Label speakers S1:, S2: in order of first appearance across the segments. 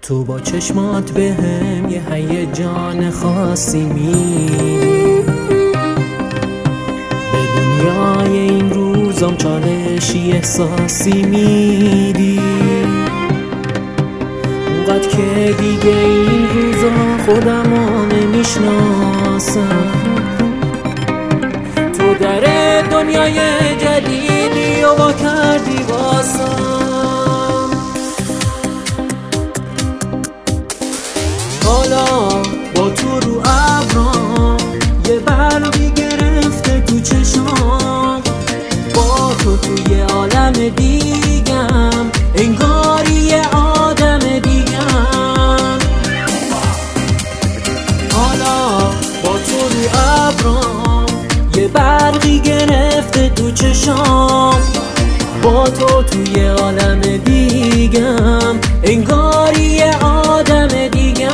S1: تو با چشمات بهم یه هیجان خاصی میدی، به دنیای این روزم چالشی احساسی میدی، اونقدر که دیگه این روزا خودمو نمیشناسم. تو در دنیای جدیدی و با کردی واسم، حالا با تو رو ابرام یه برقی گرفته تو چشام، با تو توی عالم دیگم، انگاری یه آدم دیگم. حالا با تو رو ابرام یه برقی گرفته تو چشام، با تو توی عالم دیگم، انگاری یه آدم دیگم.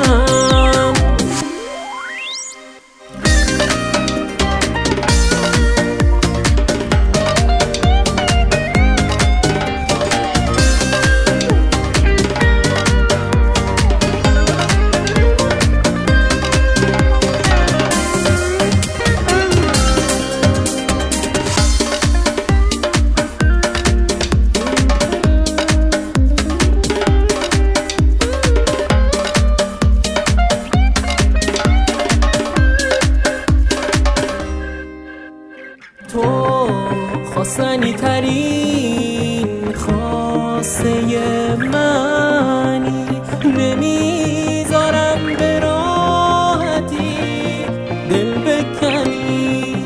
S1: تو خواستنی ترین خواسته منی، نمیذارم به راحتی دل بکنی،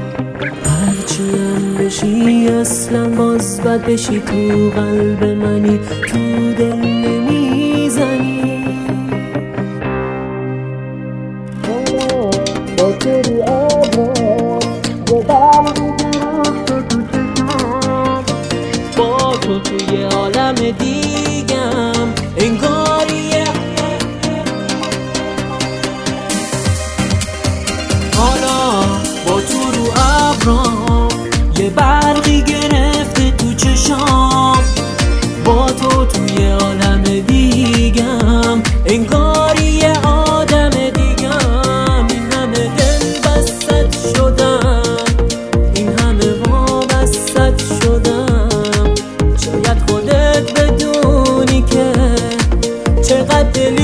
S1: هرچیم بشی اصلا باز بد بشی، تو قلب منی تو دل نمیزنی. با تو رو با تو توی عالم دیگم، انگاریه. حالا با تو رو ابرام یه برقی گرفته تو چشام، با تو توی عالم دیگم، انگاریه آدم دیگم. این همه دل بست شدم، این همه وابست شدم، شاید خودت بدونی که چقدر دل